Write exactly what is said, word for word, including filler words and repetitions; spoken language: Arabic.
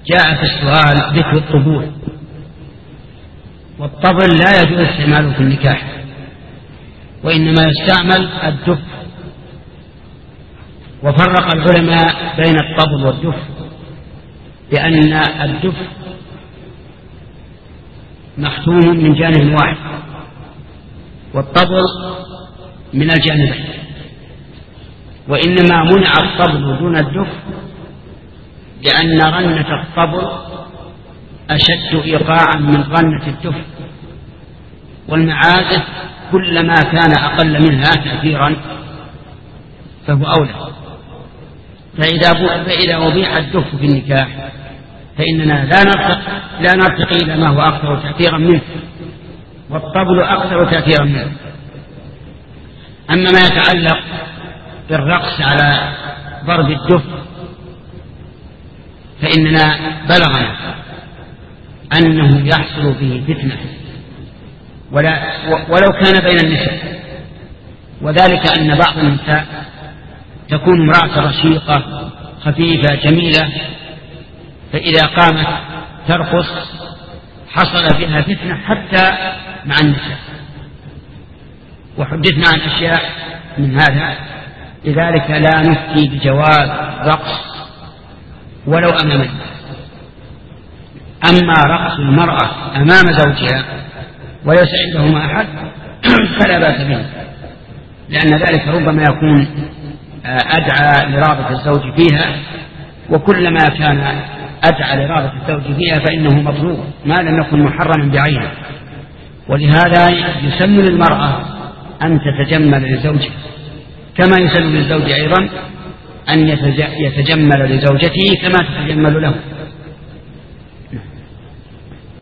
جاء في السؤال ذكر الطبول، والطبل لا يجوز استعماله في النكاح، وإنما يستعمل الدف. وفرق العلماء بين الطبل والدف بأن الدف مختوم من جانب واحد والطبل من الجانبين، وإنما منع الطبل دون الدف لأن غنة الطبل أشد إيقاعا من غنة الدف، والمعازف كلما كان أقل منها تأثيرا فهو أولى. فإذا, فإذا أبيح الدف في النكاح فإننا لا نرتقي, لا نرتقي إلى ما هو أكثر تأثيرا منه، والطبل أكثر تأثيرا منه. أما ما يتعلق بالرقص على ضرب الدف فإننا بلغنا أنه يحصل به فتنة ولا ولو كان بين النساء، وذلك أن بعض النساء تكون امرأة رشيقة خفيفة جميلة، فإذا قامت ترقص حصل بها فتنة حتى مع النساء، وحدثنا عن أشياء من هذا. لذلك لا نفتي بجواز رقص ولو أمام الناس. أما رقص المرأة أمام زوجها وليس عندهما أحد فلا بأس به، لأن ذلك ربما يكون أدعى لرغبة الزوج فيها، وكلما كان أدعى لرغبة الزوج فيها فإنه مطلوب ما لم يكن محرما بعينه. ولهذا يسن للمرأة أن تتجمل لزوجها، كما يسن للزوج أيضا أن يتجمل لزوجته كما تتجمل له.